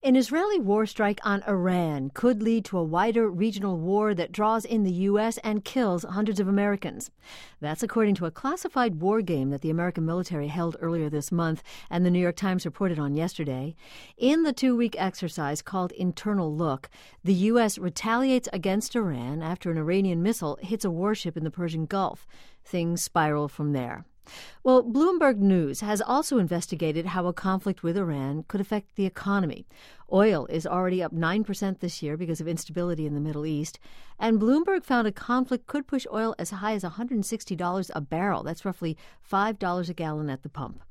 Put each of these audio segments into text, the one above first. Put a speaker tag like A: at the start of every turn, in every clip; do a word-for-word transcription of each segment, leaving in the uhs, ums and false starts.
A: An Israeli war strike on Iran could lead to a wider regional war that draws in the U S and kills hundreds of Americans. That's according to a classified war game that the American military held earlier this month and the New York Times reported on yesterday. In the two-week exercise called Internal Look, the U S retaliates against Iran after an Iranian missile hits a warship in the Persian Gulf. Things spiral from there. Well, Bloomberg News has also investigated how a conflict with Iran could affect the economy. Oil is already up nine percent this year because of instability in the Middle East. And Bloomberg found a conflict could push oil as high as one hundred sixty dollars a barrel. That's roughly five dollars a gallon at the pump.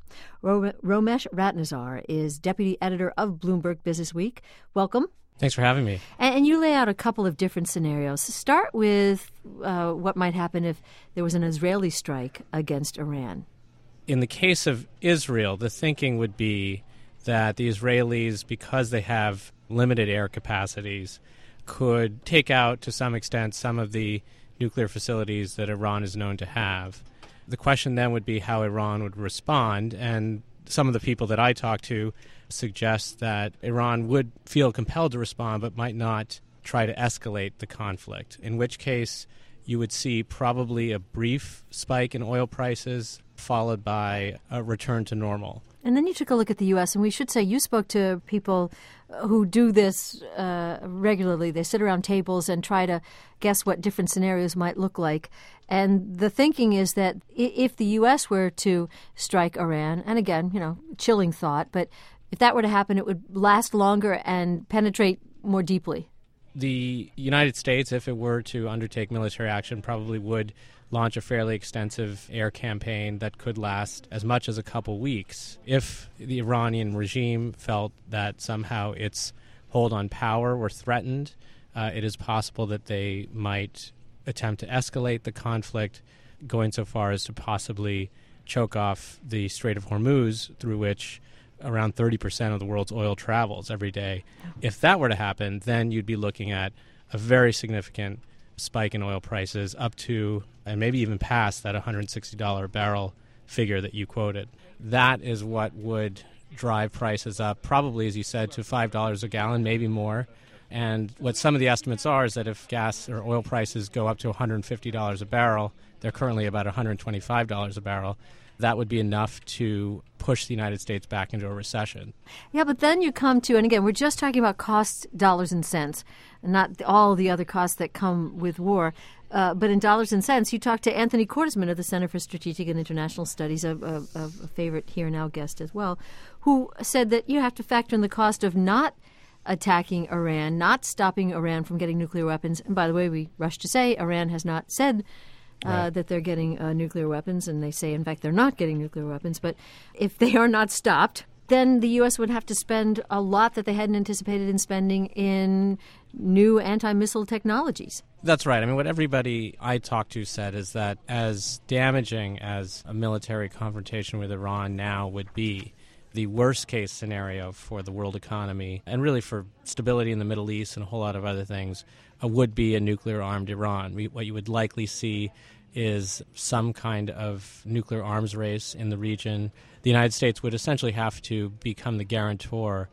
A: Romesh Ratnasar is deputy editor of Bloomberg Businessweek. Welcome.
B: Thanks for having me.
A: And you lay out a couple of different scenarios. Start with uh, what might happen if there was an Israeli strike against Iran.
B: In the case of Israel, the thinking would be that the Israelis, because they have limited air capacities, could take out to some extent some of the nuclear facilities that Iran is known to have. The question then would be how Iran would respond, and some of the people that I talked to suggest that Iran would feel compelled to respond but might not try to escalate the conflict, in which case you would see probably a brief spike in oil prices followed by a return to normal.
A: And then you took a look at the U S, and we should say you spoke to people who do this uh, regularly. They sit around tables and try to guess what different scenarios might look like. And the thinking is that if the U S were to strike Iran, and again, you know, chilling thought, but if that were to happen, it would last longer and penetrate more deeply.
B: The United States, if it were to undertake military action, probably would launch a fairly extensive air campaign that could last as much as a couple weeks. If the Iranian regime felt that somehow its hold on power were threatened, uh, it is possible that they might attempt to escalate the conflict, going so far as to possibly choke off the Strait of Hormuz, through which around thirty percent of the world's oil travels every day. If that were to happen, then you'd be looking at a very significant spike in oil prices up to, and maybe even past, that one hundred sixty dollars a barrel figure that you quoted. That is what would drive prices up, probably, as you said, to five dollars a gallon, maybe more. And what some of the estimates are is that if gas or oil prices go up to one hundred fifty dollars a barrel, they're currently about one hundred twenty-five dollars a barrel, that would be enough to push the United States back into a recession.
A: Yeah, but then you come to, and again, we're just talking about cost, dollars and cents, not all the other costs that come with war. Uh, but in dollars and cents, you talk to Anthony Cordesman of the Center for Strategic and International Studies, a, a, a favorite Here Now guest as well, who said that you have to factor in the cost of not attacking Iran, not stopping Iran from getting nuclear weapons. And by the way, we rush to say Iran has not said Uh,
B: Right.
A: that they're getting uh, nuclear weapons, and they say, in fact, they're not getting nuclear weapons. But if they are not stopped, then the U S would have to spend a lot that they hadn't anticipated in spending in new anti-missile technologies.
B: That's right. I mean, what everybody I talked to said is that as damaging as a military confrontation with Iran now would be, the worst-case scenario for the world economy, and really for stability in the Middle East and a whole lot of other things, uh, would be a nuclear-armed Iran. We, what you would likely see is some kind of nuclear arms race in the region. The United States would essentially have to become the guarantor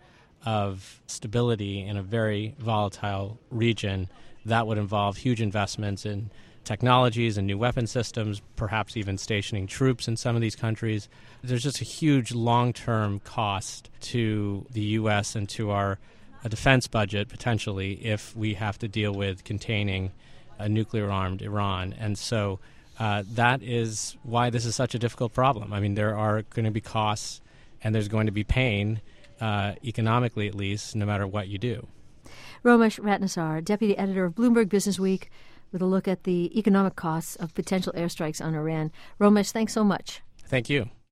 B: of stability in a very volatile region. That would involve huge investments in technologies and new weapon systems, perhaps even stationing troops in some of these countries. There's just a huge long-term cost to the U S and to our uh, defense budget, potentially, if we have to deal with containing a nuclear-armed Iran. And so uh, that is why this is such a difficult problem. I mean, there are going to be costs and there's going to be pain, uh, economically at least, no matter what you do.
A: Romesh Ratnasar, deputy editor of Bloomberg Businessweek, with a look at the economic costs of potential airstrikes on Iran. Romesh, thanks so much.
B: Thank you.